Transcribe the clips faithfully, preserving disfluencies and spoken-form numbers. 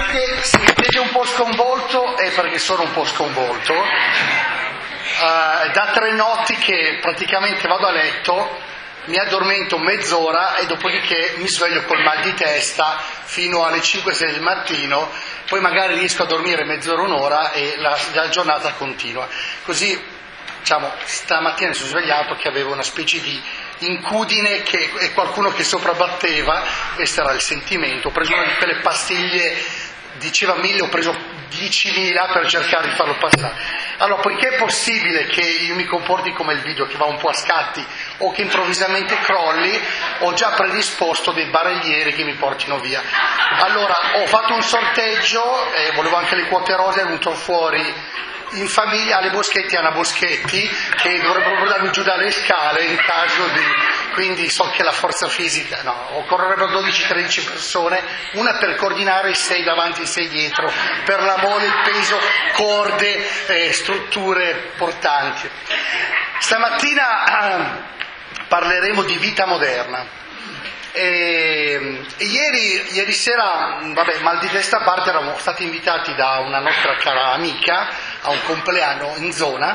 vedete, se mi vedete un po' sconvolto è perché sono un po' sconvolto. Uh, da tre notti che praticamente vado a letto, mi addormento mezz'ora e dopodiché mi sveglio col mal di testa fino alle cinque sei del mattino, poi magari riesco a dormire mezz'ora, un'ora e la, la giornata continua. Così, diciamo, stamattina mi sono svegliato che avevo una specie di incudine che, e qualcuno che sopravbatteva, questo era il sentimento. Ho preso una di quelle pastiglie, diceva mille, ho preso diecimila per cercare di farlo passare. Allora, poiché è possibile che io mi comporti come il video che va un po' a scatti o che improvvisamente crolli, ho già predisposto dei barellieri che mi portino via. Allora, ho fatto un sorteggio e volevo anche le quote rose, è venuto fuori in famiglia alle Boschetti, Anna Boschetti, che dovrebbero portarmi giù dalle scale in caso di... quindi so che la forza fisica, no, occorrerebbero dodici tredici persone, una per coordinare i sei davanti e i sei dietro, per la mole, il peso, corde, eh, strutture portanti. Stamattina eh, parleremo di vita moderna. E, e ieri, ieri sera, vabbè, mal di testa a parte, eravamo stati invitati da una nostra cara amica a un compleanno in zona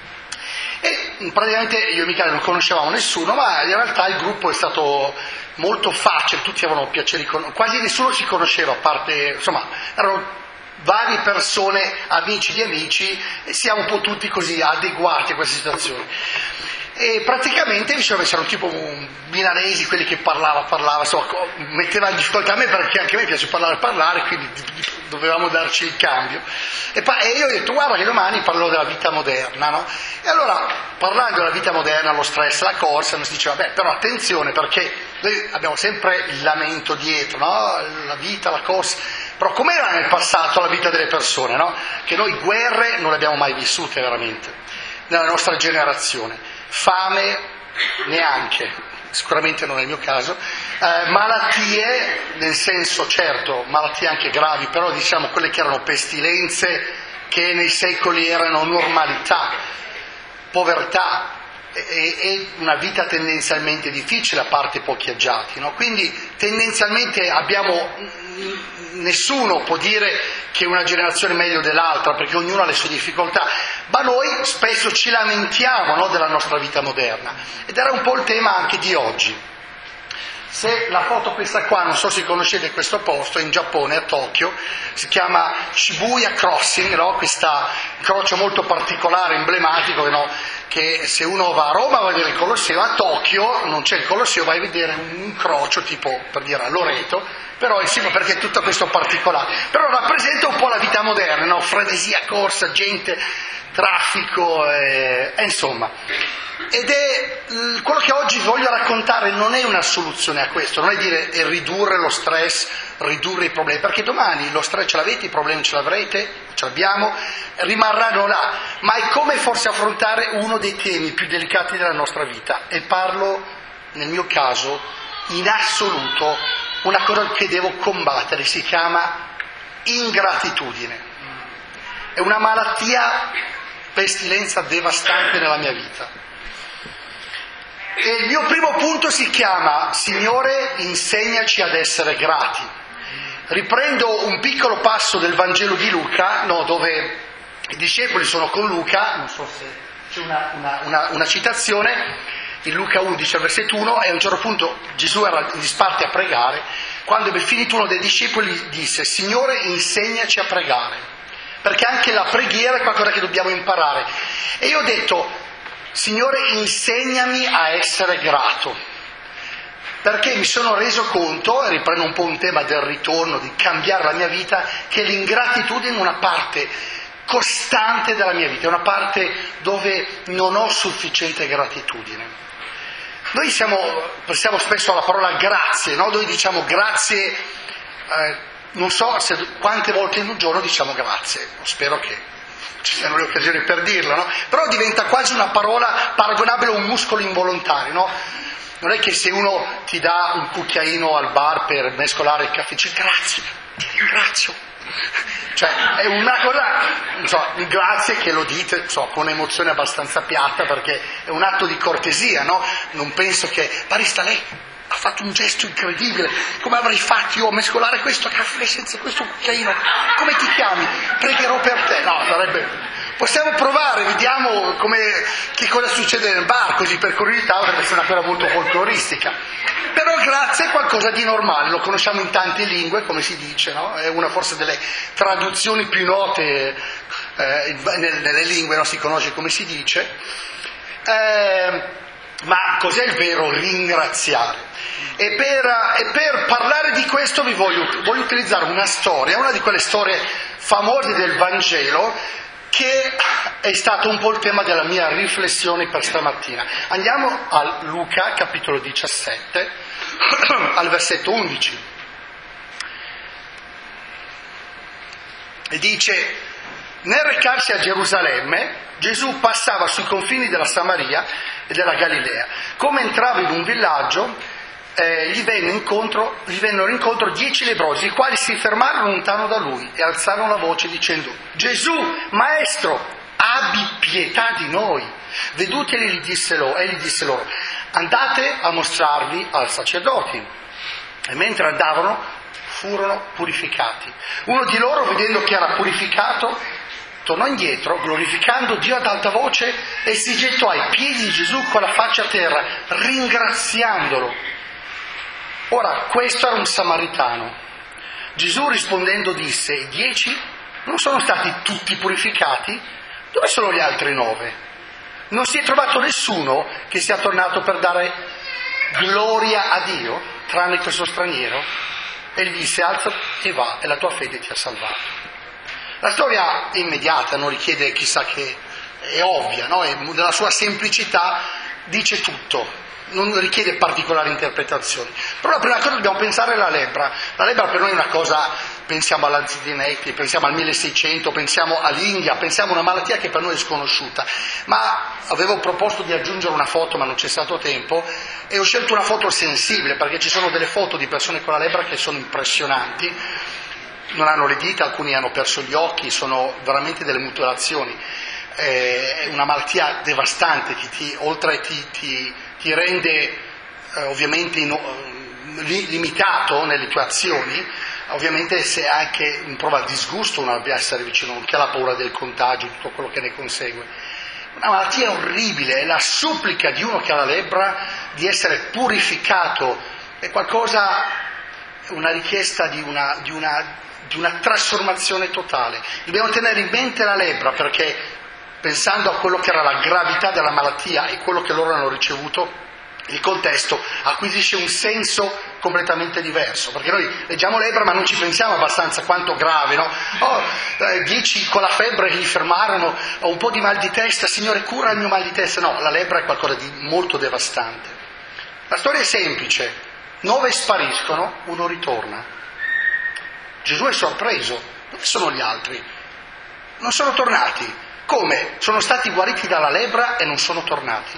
e praticamente io e Michele non conoscevamo nessuno, ma in realtà il gruppo è stato molto facile, tutti avevano piacere, quasi nessuno si conosceva, a parte, insomma, erano varie persone, amici di amici, e siamo un po' tutti così adeguati a questa situazione. E praticamente diciamo, c'erano tipo milanesi, quelli che parlava, parlava, so, metteva in difficoltà a me perché anche a me piace parlare parlare, quindi dovevamo darci il cambio. E, pa- e io ho detto guarda che domani parlo della vita moderna, no? E allora parlando della vita moderna, lo stress, la corsa, mi si diceva beh però attenzione perché noi abbiamo sempre il lamento dietro, no? La vita, la corsa, però com'era nel passato la vita delle persone, no? Che noi guerre non le abbiamo mai vissute veramente nella nostra generazione. Fame neanche, sicuramente non è il mio caso, eh, malattie, nel senso certo, malattie anche gravi, però diciamo quelle che erano pestilenze che nei secoli erano normalità, povertà e, e una vita tendenzialmente difficile a parte pochi agiati, no? Quindi tendenzialmente abbiamo, nessuno può dire che una generazione è meglio dell'altra perché ognuno ha le sue difficoltà, ma noi spesso ci lamentiamo, no, della nostra vita moderna ed era un po' il tema anche di oggi. Se la foto questa qua, non so se conoscete questo posto, è in Giappone, a Tokyo, si chiama Shibuya Crossing, no? Questo incrocio molto particolare, emblematico, no? Che se uno va a Roma va a vedere il Colosseo, a Tokyo non c'è il Colosseo, vai a vedere un incrocio tipo, per dire, a Loreto, però è sì, perché è tutto questo particolare, però rappresenta un po' la vita moderna, no? Frenesia, corsa, gente, traffico, e, e insomma. Ed è quello che oggi voglio raccontare non è una soluzione a questo, non è dire è ridurre lo stress, ridurre i problemi, perché domani lo stress ce l'avete, i problemi ce l'avrete, ce l'abbiamo, rimarranno là, ma è come forse affrontare uno dei temi più delicati della nostra vita, e parlo nel mio caso in assoluto una cosa che devo combattere, si chiama ingratitudine, è una malattia, pestilenza devastante nella mia vita. E il mio primo punto si chiama Signore, insegnaci ad essere grati. Riprendo un piccolo passo del Vangelo di Luca, no, dove i discepoli sono con Luca, non so se c'è una, una, una, una citazione, in Luca undici, al versetto uno, e a un certo punto Gesù era in disparte a pregare, quando ebbe finito uno dei discepoli disse Signore, insegnaci a pregare, perché anche la preghiera è qualcosa che dobbiamo imparare. E io ho detto Signore, insegnami a essere grato, perché mi sono reso conto, e riprendo un po' un tema del ritorno, di cambiare la mia vita, che l'ingratitudine è una parte costante della mia vita, è una parte dove non ho sufficiente gratitudine. Noi siamo, pensiamo spesso alla parola grazie, no? Noi diciamo grazie, eh, non so se, quante volte in un giorno diciamo grazie, spero che ci siano le occasioni per dirlo, no? Però diventa quasi una parola paragonabile a un muscolo involontario, no? Non è che se uno ti dà un cucchiaino al bar per mescolare il caffè, dice grazie, ti ringrazio. Cioè è una cosa, non so, grazie che lo dite, so, con emozione abbastanza piatta perché è un atto di cortesia, no? Non penso che, barista lei, ha fatto un gesto incredibile, come avrei fatto io a mescolare questo caffè senza questo cucchiaino, come ti chiami? Pregherò per te. No, sarebbe... Possiamo provare, vediamo come, che cosa succede nel bar, così per curiosità, potrebbe essere una cosa molto folcloristica. Però grazie è qualcosa di normale, lo conosciamo in tante lingue, come si dice, no? È una forse delle traduzioni più note eh, nelle lingue, no? Si conosce come si dice. Eh, ma cos'è il vero ringraziare? E per, e per parlare di questo vi voglio, voglio utilizzare una storia, una di quelle storie famose del Vangelo, che è stato un po' il tema della mia riflessione per stamattina. Andiamo a Luca, capitolo diciassette, al versetto undici. E dice: nel recarsi a Gerusalemme, Gesù passava sui confini della Samaria e della Galilea. Come entrava in un villaggio, eh, gli, venne incontro, gli vennero incontro dieci lebbrosi, i quali si fermarono lontano da lui e alzarono la voce dicendo: Gesù, Maestro, abbi pietà di noi. Veduteli, gli disse loro, egli disse loro: andate a mostrarvi ai sacerdoti. E mentre andavano, furono purificati. Uno di loro, vedendo che era purificato, tornò indietro, glorificando Dio ad alta voce, e si gettò ai piedi di Gesù con la faccia a terra, ringraziandolo. Ora, questo era un samaritano. Gesù rispondendo disse: i dieci non sono stati tutti purificati? Dove sono gli altri nove? Non si è trovato nessuno che sia tornato per dare gloria a Dio, tranne questo straniero? E gli disse: alza e va, e la tua fede ti ha salvato. La storia è immediata, non richiede chissà che, è ovvia, no? E nella sua semplicità dice tutto, non richiede particolari interpretazioni. Però la prima cosa dobbiamo pensare alla lebbra. La lebbra per noi è una cosa, pensiamo alla Zidinetti, pensiamo al milleseicento, pensiamo all'India, pensiamo a una malattia che per noi è sconosciuta. Ma avevo proposto di aggiungere una foto, ma non c'è stato tempo, e ho scelto una foto sensibile, perché ci sono delle foto di persone con la lebbra che sono impressionanti. Non hanno le dita, alcuni hanno perso gli occhi, sono veramente delle mutilazioni. È una malattia devastante che ti, oltre ti, ti, ti rende eh, ovviamente in, li, limitato nelle tue azioni, ovviamente se anche prova il disgusto non abbia essere vicino, non che ha la paura del contagio, tutto quello che ne consegue. Una malattia orribile, è la supplica di uno che ha la lebbra di essere purificato, è qualcosa, una richiesta di una, di una, di una trasformazione totale. Dobbiamo tenere in mente la lebbra, perché pensando a quello che era la gravità della malattia e quello che loro hanno ricevuto, il contesto acquisisce un senso completamente diverso, perché noi leggiamo lebbra ma non ci pensiamo abbastanza quanto grave, no? Oh, eh, dieci con la febbre gli fermarono, ho un po' di mal di testa, Signore cura il mio mal di testa. No, la lebbra è qualcosa di molto devastante. La storia è semplice: nove spariscono, uno ritorna. Gesù è sorpreso: dove sono gli altri? Non sono tornati. Come? Sono stati guariti dalla lebbra e non sono tornati?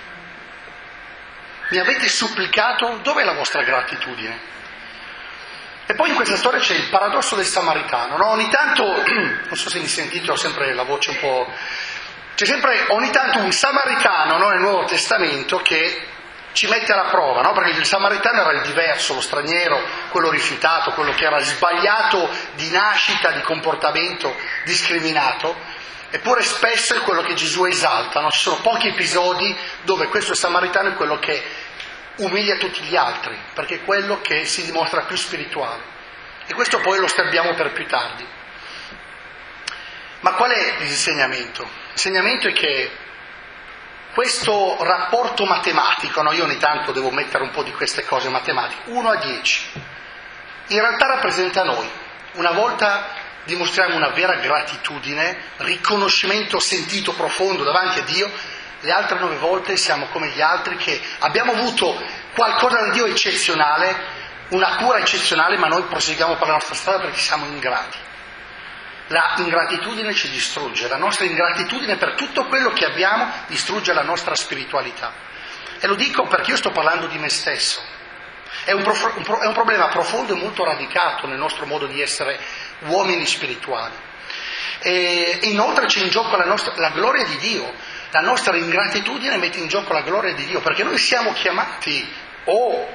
Mi avete supplicato? Dov'è la vostra gratitudine? E poi in questa storia c'è il paradosso del samaritano, no? Ogni tanto, non so se mi sentite, ho sempre la voce un po'... C'è sempre ogni tanto un samaritano, no, nel Nuovo Testamento che ci mette alla prova, no? Perché il samaritano era il diverso, lo straniero, quello rifiutato, quello che era sbagliato di nascita, di comportamento, discriminato. Eppure spesso è quello che Gesù esalta, no? Ci sono pochi episodi dove questo samaritano è quello che umilia tutti gli altri, perché è quello che si dimostra più spirituale. E questo poi lo osserviamo per più tardi. Ma qual è l'insegnamento? L'insegnamento è che questo rapporto matematico, no? Io ogni tanto devo mettere un po' di queste cose matematiche, uno a dieci, in realtà rappresenta noi. Una volta dimostriamo una vera gratitudine, riconoscimento sentito profondo davanti a Dio, le altre nove volte siamo come gli altri che abbiamo avuto qualcosa da Dio eccezionale, una cura eccezionale, ma noi proseguiamo per la nostra strada perché siamo ingrati. La ingratitudine ci distrugge, la nostra ingratitudine per tutto quello che abbiamo distrugge la nostra spiritualità. E lo dico perché io sto parlando di me stesso. È un, prof- un, pro- è un problema profondo e molto radicato nel nostro modo di essere uomini spirituali. E inoltre c'è in gioco la, nostra, la gloria di Dio. La nostra ingratitudine mette in gioco la gloria di Dio, perché noi siamo chiamati o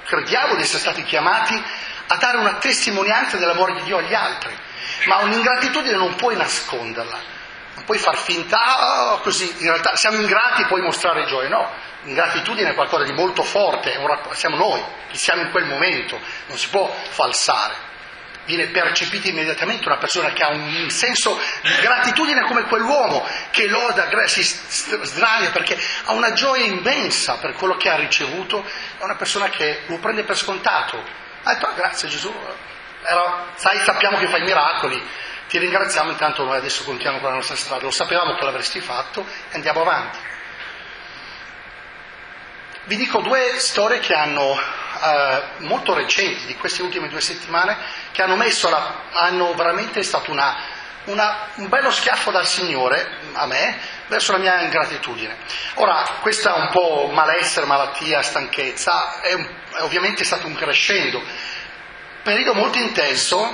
crediamo di essere stati chiamati a dare una testimonianza dell'amore di Dio agli altri, ma un'ingratitudine non puoi nasconderla, non puoi far finta, oh, così, in realtà siamo ingrati, puoi mostrare gioia, no, l'ingratitudine è qualcosa di molto forte, è un rapp- siamo noi, che siamo in quel momento, non si può falsare. Viene percepita immediatamente una persona che ha un senso di gratitudine come quell'uomo che loda, si sdraia perché ha una gioia immensa per quello che ha ricevuto, è una persona che lo prende per scontato. Ha detto, ah, grazie Gesù, Era, sai, sappiamo che fai miracoli, ti ringraziamo, intanto noi adesso continuiamo con la nostra strada, lo sapevamo che l'avresti fatto e andiamo avanti. Vi dico due storie che hanno, eh, molto recenti, di queste ultime due settimane, che hanno messo, la, hanno veramente stato una, una, un bello schiaffo dal Signore, a me, verso la mia ingratitudine. Ora, questa è un po' malessere, malattia, stanchezza, è, un, è ovviamente stato un crescendo, periodo molto intenso,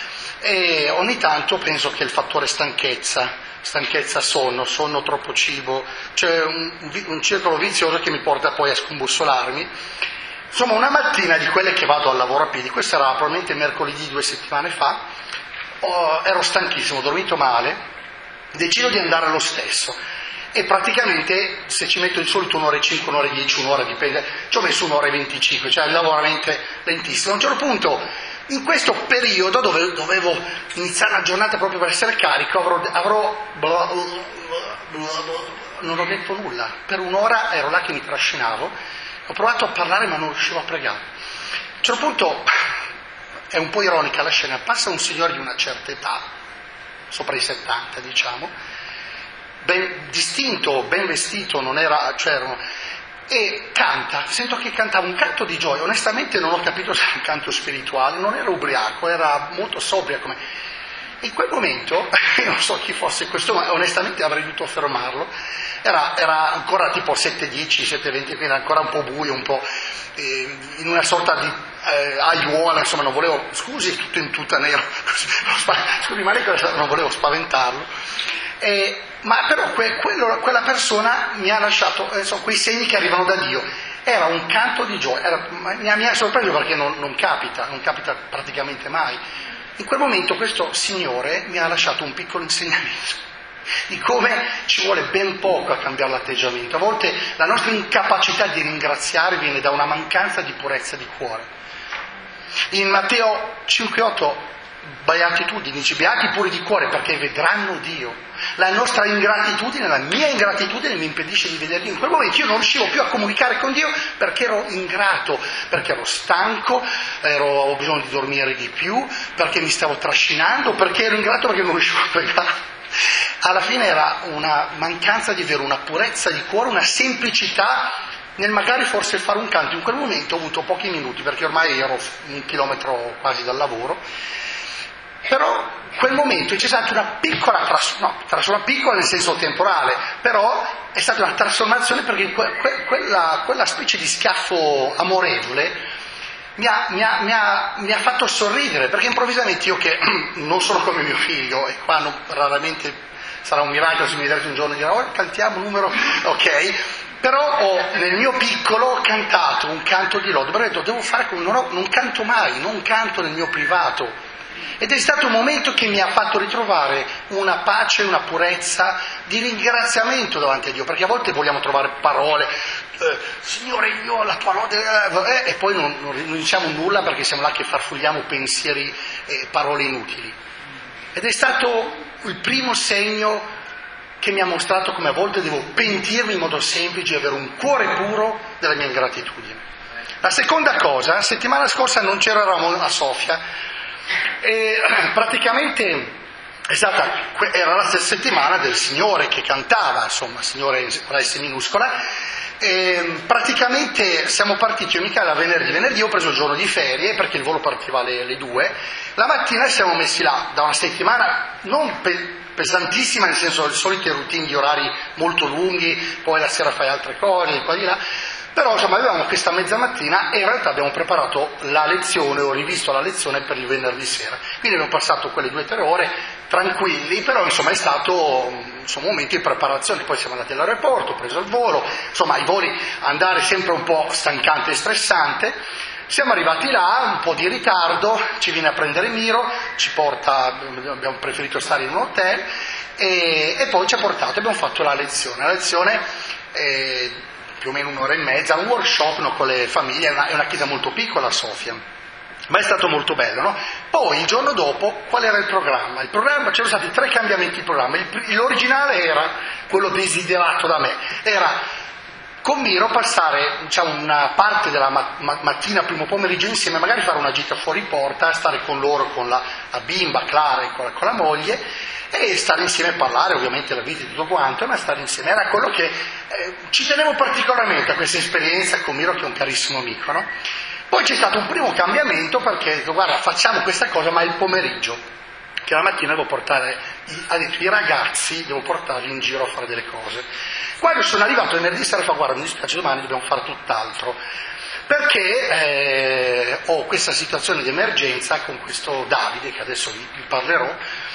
e ogni tanto penso che il fattore stanchezza, stanchezza, sonno, sonno, troppo cibo, c'è un, un circolo vizioso che mi porta poi a scombussolarmi. Insomma, una mattina di quelle che vado al lavoro a piedi, questo era probabilmente mercoledì due settimane fa, oh, ero stanchissimo, ho dormito male, decido di andare lo stesso e praticamente se ci metto di solito un'ora e cinque, un'ora e dieci, un'ora dipende, ci ho messo un'ora e venticinque, cioè il lavoro veramente lentissimo. A un certo punto, in questo periodo dove dovevo iniziare la giornata proprio per essere carico, avrò, avrò bla, bla, bla, non ho detto nulla, per un'ora ero là che mi trascinavo, ho provato a parlare ma non riuscivo a pregare. A un certo punto, è un po' ironica la scena, passa un signore di una certa età, sopra i settanta diciamo, ben distinto, ben vestito, non era, cioè erano, e canta, sento che cantava un canto di gioia, onestamente non ho capito se era un canto spirituale, non era ubriaco, era molto sobria come. In quel momento, io non so chi fosse questo, ma onestamente avrei dovuto fermarlo, era, era ancora tipo sette dieci, sette venti, quindi era ancora un po' buio, un po' eh, in una sorta di eh, aiuola, insomma non volevo, scusi, tutto in tutta nero, scusi, ma non volevo spaventarlo. Eh, ma però que, quello, quella persona mi ha lasciato eh, so, quei segni che arrivano da Dio, era un canto di gioia, era, mi, ha, mi ha sorpreso perché non, non capita, non capita praticamente mai. In quel momento questo Signore mi ha lasciato un piccolo insegnamento di come ci vuole ben poco a cambiare l'atteggiamento. A volte la nostra incapacità di ringraziare viene da una mancanza di purezza di cuore. In Matteo cinque otto, beatitudini, dice beati puri di cuore perché vedranno Dio. La nostra ingratitudine, la mia ingratitudine mi impedisce di vedere Dio. In quel momento io non riuscivo più a comunicare con Dio perché ero ingrato, perché ero stanco, ero, avevo bisogno di dormire di più, perché mi stavo trascinando, perché ero ingrato perché non riuscivo a pregare. Alla fine era una mancanza di avere una purezza di cuore, una semplicità nel magari forse fare un canto. In quel momento ho avuto pochi minuti perché ormai ero un chilometro quasi dal lavoro. Però quel momento c'è stata una piccola trasformazione, no, trasform- piccola nel senso temporale, però è stata una trasformazione perché que- que- quella, quella specie di schiaffo amorevole mi ha, mi, ha, mi, ha, mi ha fatto sorridere, perché improvvisamente io che non sono come mio figlio, e qua non, raramente sarà un miracolo se mi vedrete un giorno e dirò oh, cantiamo numero, ok, però ho nel mio piccolo cantato un canto di lode, perché ho detto devo fare come non, ho, non canto mai, non canto nel mio privato. Ed è stato un momento che mi ha fatto ritrovare una pace, una purezza di ringraziamento davanti a Dio, perché a volte vogliamo trovare parole, eh, Signore io la tua lode, eh, e poi non, non, non diciamo nulla perché siamo là che farfugliamo pensieri e parole inutili. Ed è stato il primo segno che mi ha mostrato come a volte devo pentirmi in modo semplice e avere un cuore puro della mia ingratitudine. La seconda cosa, settimana scorsa non c'eravamo a Sofia, e praticamente è stata, era la stessa settimana del Signore che cantava, insomma, Signore con la S minuscola, e praticamente siamo partiti io e Michele venerdì, venerdì ho preso il giorno di ferie perché il volo partiva alle, alle due, la mattina siamo messi là, da una settimana non pe- pesantissima, nel senso le solite routine di orari molto lunghi, poi la sera fai altre cose, di qua di là. Però insomma avevamo questa mezza mattina e in realtà abbiamo preparato la lezione, ho rivisto la lezione per il venerdì sera. Quindi abbiamo passato quelle due o tre ore tranquilli, però insomma è stato insomma, un momento di preparazione. Poi siamo andati all'aeroporto, ho preso il volo, insomma i voli andare sempre un po' stancante e stressante, Siamo arrivati là, un po' di ritardo, ci viene a prendere Miro, ci porta, abbiamo preferito stare in un hotel e, e poi ci ha portato, abbiamo fatto la lezione. La lezione è più o meno un'ora e mezza, un workshop, no, con le famiglie, è una, è una chiesa molto piccola, Sofia, ma è stato molto bello, no? Poi il giorno dopo qual era il programma? Il programma, c'erano stati tre cambiamenti di programma. Il, l'originale era quello desiderato da me, era con Miro passare, diciamo, una parte della ma- ma- mattina, primo pomeriggio insieme, magari fare una gita fuori porta, stare con loro, con la, la bimba Clara e con la, con la moglie, e stare insieme a parlare ovviamente della vita e tutto quanto, ma stare insieme. Era quello che eh, ci tenevo particolarmente a questa esperienza con Miro, che è un carissimo amico, no? Poi c'è stato un primo cambiamento, perché ho detto, guarda, facciamo questa cosa, ma il pomeriggio, che la mattina devo portare, i, ha detto, i ragazzi, devo portarli in giro a fare delle cose. Quando sono arrivato venerdì sera, fa, guarda, mi dispiace, domani dobbiamo fare tutt'altro, perché eh, ho questa situazione di emergenza con questo Davide, che adesso vi, vi parlerò,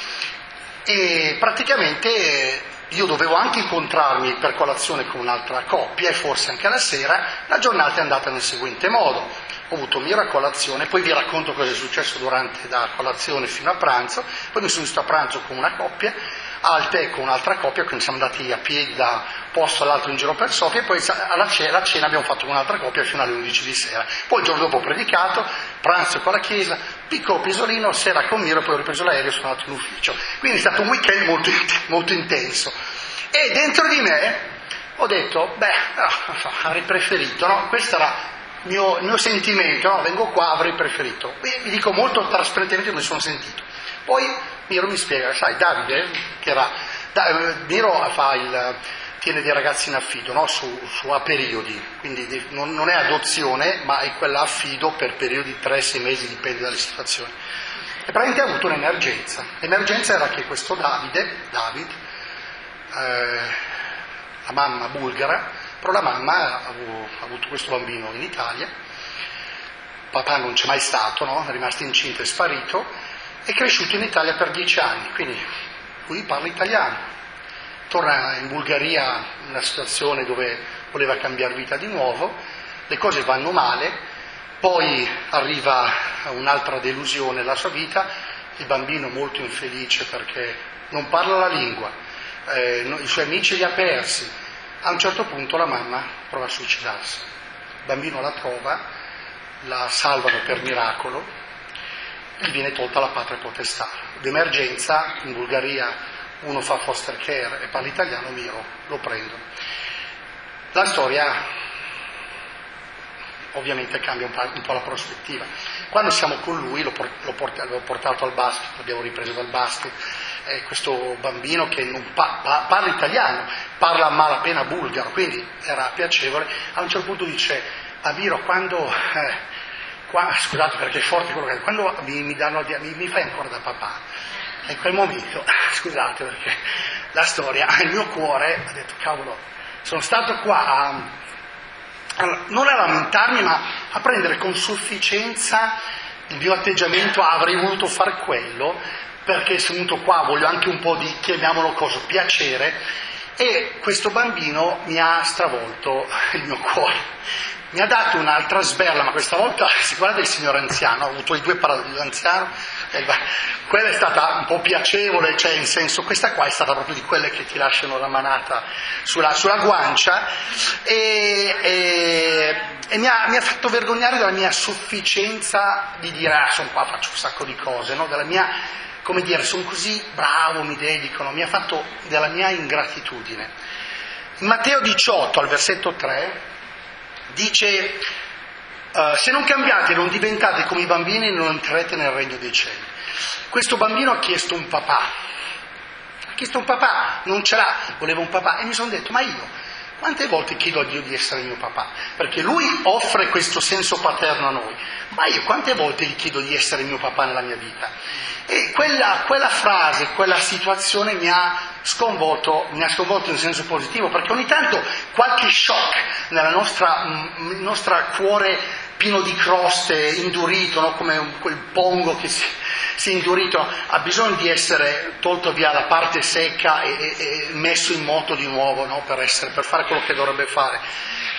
e praticamente io dovevo anche incontrarmi per colazione con un'altra coppia, e forse anche la sera. La giornata è andata nel seguente modo: ho avuto Miro a colazione, poi vi racconto cosa è successo durante da colazione fino a pranzo, poi mi sono visto a pranzo con una coppia, al tè con un'altra coppia, quindi siamo andati a piedi da un posto all'altro in giro per Sofia, e poi alla cena, la cena abbiamo fatto con un'altra coppia fino alle undici di sera. Poi il giorno dopo ho predicato, pranzo con la chiesa, piccolo pisolino, sera con Miro, poi ho ripreso l'aereo e sono andato in ufficio. Quindi è stato un weekend molto, molto intenso. E dentro di me ho detto, beh, no, avrei preferito, no? Questo era il mio, il mio sentimento, no? Vengo qua, avrei preferito. E vi dico molto trasparentemente come sono sentito. Poi Miro mi spiega, sai, Davide, che era, da, Miro fa il, tiene dei ragazzi in affido, no? su, su a periodi, quindi non, non è adozione, ma è quella affido per periodi di tre sei mesi, dipende dalle situazioni. E praticamente ha avuto un'emergenza. L'emergenza era che questo Davide, David, eh, la mamma bulgara, però la mamma ha, ha avuto questo bambino in Italia, papà non c'è mai stato, no? È rimasto incinto e sparito, è cresciuto in Italia per dieci anni, quindi lui parla italiano, torna in Bulgaria in una situazione dove voleva cambiare vita di nuovo, le cose vanno male, poi arriva un'altra delusione nella sua vita, il bambino molto infelice perché non parla la lingua, eh, i suoi amici li ha persi, a un certo punto la mamma prova a suicidarsi, il bambino la trova, la salvano per miracolo, gli viene tolta la patria potestà. D'emergenza in Bulgaria uno fa foster care e parla italiano, Miro lo prendo. La storia ovviamente cambia un po', un po' la prospettiva. Quando siamo con lui, l'ho, l'ho, portato, l'ho portato al basket, l'abbiamo ripreso dal basket, eh, questo bambino che non pa- pa- parla italiano, parla a malapena bulgaro, quindi era piacevole. A un certo punto dice, a Miro, quando... Eh, Qua, scusate perché è forte quello che quando mi, mi danno mi, mi fai ancora da papà, in quel momento, scusate perché la storia, il mio cuore ha detto, cavolo, sono stato qua a, a, non a lamentarmi, ma a prendere con sufficienza il mio atteggiamento, avrei voluto fare quello, perché sono venuto qua, voglio anche un po' di, chiamiamolo cosa, piacere, e questo bambino mi ha stravolto il mio cuore. Mi ha dato un'altra sberla, ma questa volta si guarda del signore anziano, ho avuto i due paralleli, l'anziano, eh, quella è stata un po' piacevole, cioè in senso, questa qua è stata proprio di quelle che ti lasciano la manata sulla, sulla guancia, e, e, e mi, ha, mi ha fatto vergognare della mia sufficienza di dire, ah, sono qua, faccio un sacco di cose, no? Della mia, come dire, sono così bravo, mi dedicano, mi ha fatto della mia ingratitudine. In Matteo diciotto, al versetto tre, dice, uh, se non cambiate, non diventate come i bambini, non entrerete nel regno dei cieli. Questo bambino ha chiesto un papà, ha chiesto un papà, non ce l'ha, voleva un papà, e mi sono detto, ma io quante volte chiedo a Dio di essere mio papà? Perché Lui offre questo senso paterno a noi, ma io quante volte gli chiedo di essere mio papà nella mia vita? E quella, quella frase, quella situazione mi ha sconvolto, mi ha sconvolto in senso positivo, perché ogni tanto qualche shock nella nostra, nel nostro cuore pieno di croste, indurito, no? Come quel pongo che si, si è indurito, ha bisogno di essere tolto via la parte secca e, e, e messo in moto di nuovo, no? per, essere, per fare quello che dovrebbe fare.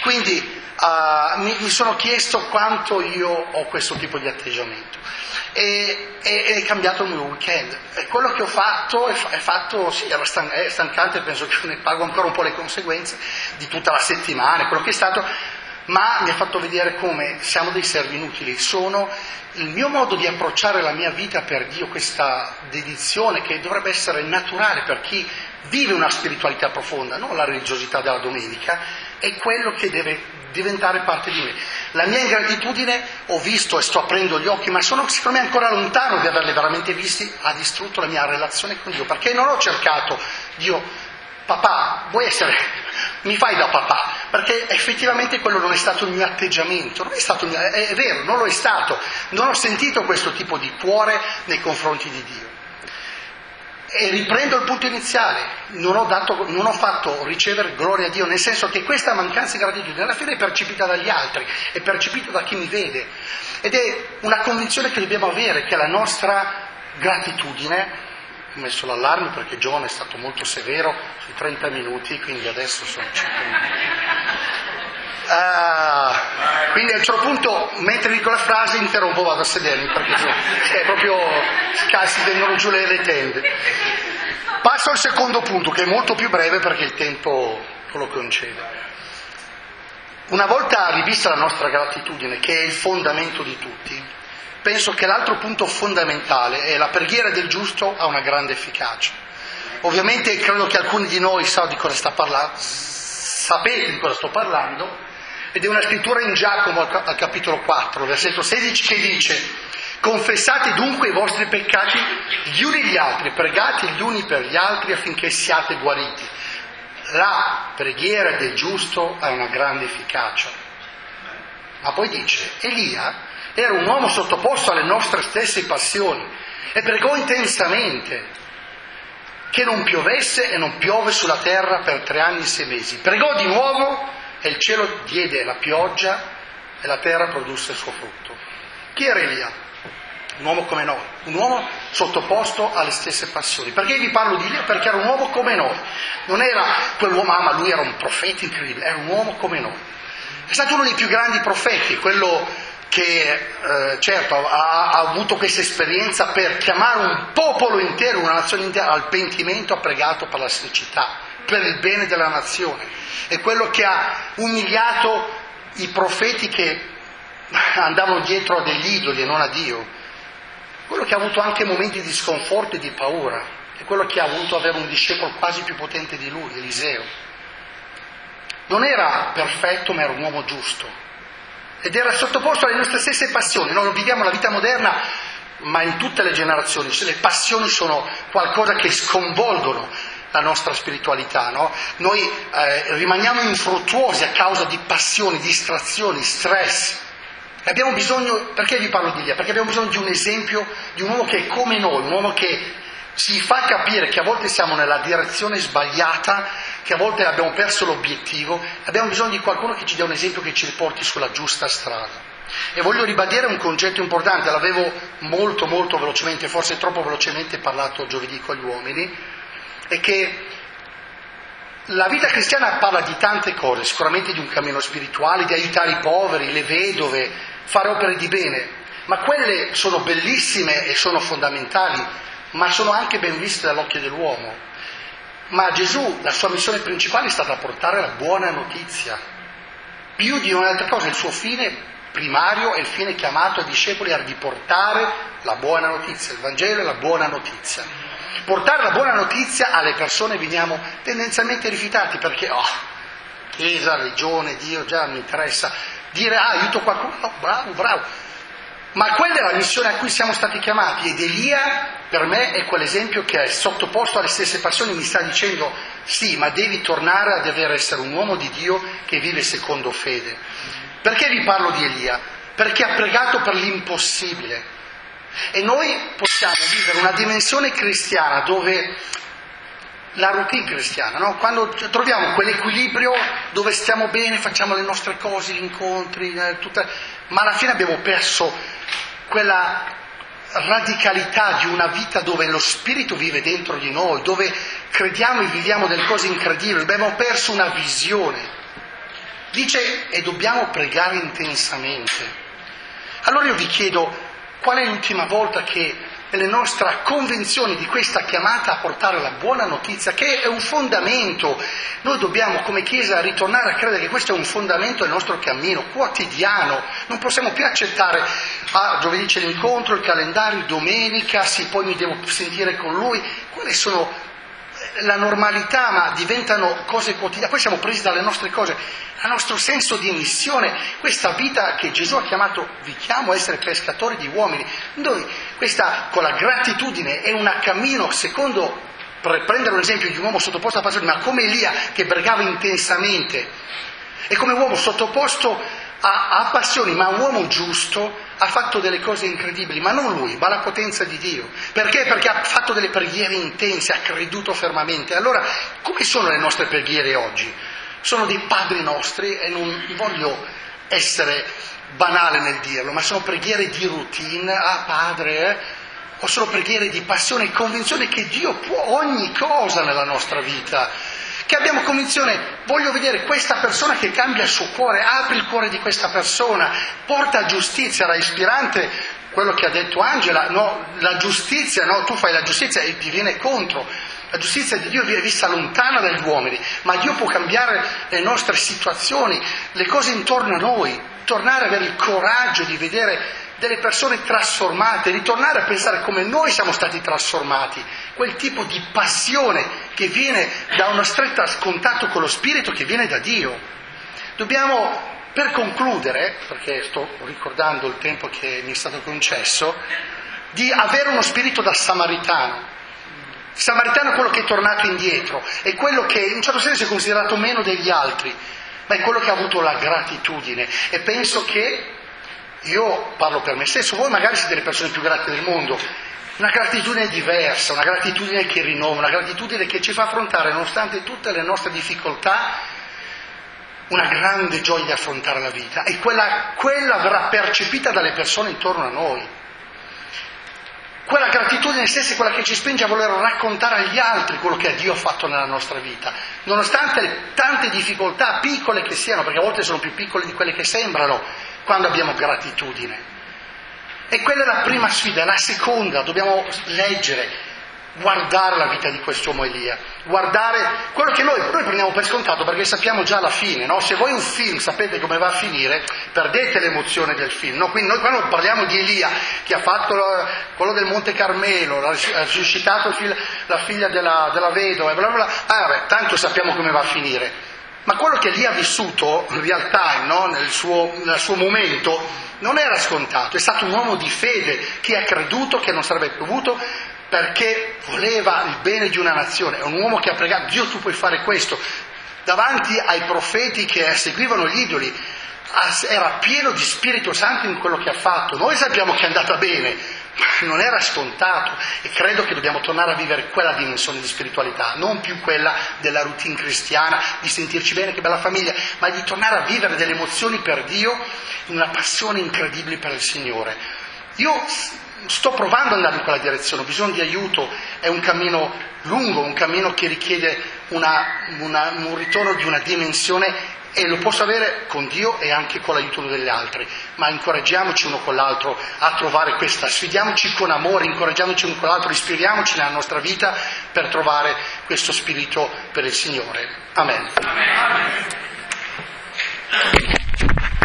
Quindi uh, mi, mi sono chiesto quanto io ho questo tipo di atteggiamento. E è cambiato il mio weekend, e quello che ho fatto è, è fatto, sì, era stan- è stancante, penso che ne pago ancora un po' le conseguenze di tutta la settimana, quello che è stato, ma mi ha fatto vedere come siamo dei servi inutili. Sono il mio modo di approcciare la mia vita per Dio, questa dedizione che dovrebbe essere naturale per chi vive una spiritualità profonda, non la religiosità della domenica, è quello che deve diventare parte di me. La mia ingratitudine, ho visto e sto aprendo gli occhi, ma sono secondo me ancora lontano di averli veramente visti, ha distrutto la mia relazione con Dio, perché non ho cercato Dio, papà, vuoi essere, mi fai da papà, perché effettivamente quello non è stato il mio atteggiamento, non è stato il mio, è, è vero, non lo è stato, non ho sentito questo tipo di cuore nei confronti di Dio. E riprendo il punto iniziale, non ho, dato, non ho fatto ricevere gloria a Dio, nel senso che questa mancanza di gratitudine alla fine è percepita dagli altri, è percepita da chi mi vede, ed è una convinzione che dobbiamo avere, che la nostra gratitudine, ho messo l'allarme perché John è stato molto severo sui trenta minuti, quindi adesso sono cinque minuti. Uh, quindi a un certo punto, mentre dico la frase, interrompo, vado a sedermi perché so, è proprio si tengono giù le, le tende. Passo al secondo punto, che è molto più breve perché il tempo lo concede. Una volta rivista la nostra gratitudine, che è il fondamento di tutti, penso che l'altro punto fondamentale è la preghiera del giusto ha una grande efficacia. Ovviamente credo che alcuni di noi sa di cosa sta parlando, sapete di cosa sto parlando. Ed è una scrittura in Giacomo al capitolo quattro, versetto sedici, che dice: confessate dunque i vostri peccati gli uni gli altri, pregate gli uni per gli altri affinché siate guariti. La preghiera del giusto ha una grande efficacia. Ma poi dice: Elia era un uomo sottoposto alle nostre stesse passioni e pregò intensamente che non piovesse e non piove sulla terra per tre anni e sei mesi. Pregò di nuovo e il cielo diede la pioggia e la terra produsse il suo frutto. Chi era Elia? Un uomo come noi, un uomo sottoposto alle stesse passioni. Perché vi parlo di Elia? Perché era un uomo come noi. Non era quell'uomo, ah, ma lui era un profeta incredibile, era un uomo come noi. È stato uno dei più grandi profeti, quello che eh, certo ha, ha avuto questa esperienza per chiamare un popolo intero, una nazione intera al pentimento, ha pregato per la sincità, per il bene della nazione. È quello che ha umiliato i profeti che andavano dietro a degli idoli e non a Dio. Quello che ha avuto anche momenti di sconforto e di paura. È quello che ha voluto avere un discepolo quasi più potente di lui, Eliseo. Non era perfetto, ma era un uomo giusto. Ed era sottoposto alle nostre stesse passioni. Noi viviamo la vita moderna, ma in tutte le generazioni. Le passioni sono qualcosa che sconvolgono la nostra spiritualità, no? Noi eh, rimaniamo infruttuosi a causa di passioni, distrazioni, stress. E abbiamo bisogno, perché vi parlo di Elia? Perché abbiamo bisogno di un esempio di un uomo che è come noi, un uomo che ci fa capire che a volte siamo nella direzione sbagliata, che a volte abbiamo perso l'obiettivo. Abbiamo bisogno di qualcuno che ci dia un esempio, che ci riporti sulla giusta strada. E voglio ribadire un concetto importante, l'avevo molto molto velocemente, forse troppo velocemente parlato giovedì con gli uomini, è che la vita cristiana parla di tante cose, sicuramente di un cammino spirituale, di aiutare i poveri, le vedove, fare opere di bene, ma quelle sono bellissime e sono fondamentali, ma sono anche ben viste dall'occhio dell'uomo. Ma Gesù, la sua missione principale è stata portare la buona notizia. Più di ogni altra cosa, il suo fine primario e il fine chiamato ai discepoli era di portare la buona notizia, il Vangelo è la buona notizia. Portare la buona notizia alle persone veniamo tendenzialmente rifiutati perché, oh, Chiesa, religione, Dio, già mi interessa. Dire, ah, aiuto qualcuno, no, bravo, bravo. Ma quella è la missione a cui siamo stati chiamati, ed Elia per me è quell'esempio che è sottoposto alle stesse passioni, mi sta dicendo sì, ma devi tornare a dover essere un uomo di Dio che vive secondo fede. Perché vi parlo di Elia? Perché ha pregato per l'impossibile. E noi possiamo vivere una dimensione cristiana dove la routine cristiana, no? Quando troviamo quell'equilibrio dove stiamo bene, facciamo le nostre cose, gli incontri, eh, tutta... ma alla fine abbiamo perso quella radicalità di una vita dove lo Spirito vive dentro di noi, dove crediamo e viviamo delle cose incredibili. Abbiamo perso una visione. Dice, e dobbiamo pregare intensamente. Allora io vi chiedo, qual è l'ultima volta che nelle nostre convinzioni di questa chiamata a portare la buona notizia, che è un fondamento, noi dobbiamo come Chiesa ritornare a credere che questo è un fondamento del nostro cammino quotidiano, non possiamo più accettare, ah, giovedì c'è l'incontro, il calendario, domenica, sì, poi mi devo sentire con lui, quelle sono la normalità, ma diventano cose quotidiane, poi siamo presi dalle nostre cose, il nostro senso di missione, questa vita che Gesù ha chiamato, vi chiamo a essere pescatori di uomini, noi questa con la gratitudine è un cammino, secondo, per prendere un esempio di un uomo sottoposto a passione, ma come Elia che pregava intensamente, e come uomo sottoposto a, a passioni, ma un uomo giusto, ha fatto delle cose incredibili, ma non lui, ma la potenza di Dio. Perché? Perché ha fatto delle preghiere intense, ha creduto fermamente. Allora, come sono le nostre preghiere oggi? Sono dei padri nostri, e non voglio essere banale nel dirlo, ma sono preghiere di routine, ah padre, eh? O sono preghiere di passione e convinzione che Dio può ogni cosa nella nostra vita. Che abbiamo convinzione, voglio vedere questa persona che cambia il suo cuore, apri il cuore di questa persona, porta giustizia, era ispirante quello che ha detto Angela, no, la giustizia, no, tu fai la giustizia e ti viene contro, la giustizia di Dio viene vista lontana dagli uomini, ma Dio può cambiare le nostre situazioni, le cose intorno a noi, tornare ad avere il coraggio di vedere delle persone trasformate, ritornare a pensare come noi siamo stati trasformati, quel tipo di passione che viene da uno stretto contatto con lo Spirito che viene da Dio. Dobbiamo, per concludere, perché sto ricordando il tempo che mi è stato concesso, di avere uno spirito da samaritano. Il samaritano è quello che è tornato indietro, è quello che in un certo senso è considerato meno degli altri, ma è quello che ha avuto la gratitudine, e penso che io parlo per me stesso, voi magari siete le persone più grate del mondo, una gratitudine diversa, una gratitudine che rinnova, una gratitudine che ci fa affrontare, nonostante tutte le nostre difficoltà, una grande gioia di affrontare la vita, e quella, quella verrà percepita dalle persone intorno a noi. Quella gratitudine stessa è quella che ci spinge a voler raccontare agli altri quello che Dio ha fatto nella nostra vita, nonostante le tante difficoltà, piccole che siano, perché a volte sono più piccole di quelle che sembrano, quando abbiamo gratitudine. E quella è la prima sfida. La seconda, dobbiamo leggere, guardare la vita di quest'uomo Elia, guardare quello che noi, noi prendiamo per scontato perché sappiamo già la fine, no? Se voi un film sapete come va a finire, perdete l'emozione del film, no? Quindi noi quando parliamo di Elia, che ha fatto quello del Monte Carmelo, ha risuscitato il figlio, la figlia della, della vedova, e bla bla bla, ah, beh, tanto sappiamo come va a finire. Ma quello che lì ha vissuto, in real time, no? nel, suo, nel suo momento, non era scontato, è stato un uomo di fede che ha creduto che non sarebbe piovuto perché voleva il bene di una nazione, è un uomo che ha pregato, Dio tu puoi fare questo, davanti ai profeti che seguivano gli idoli, era pieno di Spirito Santo in quello che ha fatto. Noi sappiamo che è andata bene, ma non era scontato, e credo che dobbiamo tornare a vivere quella dimensione di spiritualità, non più quella della routine cristiana, di sentirci bene, che bella famiglia, ma di tornare a vivere delle emozioni per Dio, una passione incredibile per il Signore. Io sto provando ad andare in quella direzione, ho bisogno di aiuto, è un cammino lungo, un cammino che richiede una, una, un ritorno di una dimensione, e lo posso avere con Dio e anche con l'aiuto degli altri, ma incoraggiamoci uno con l'altro a trovare questa, sfidiamoci con amore, incoraggiamoci uno con l'altro, ispiriamoci nella nostra vita per trovare questo spirito per il Signore. Amen. Amen.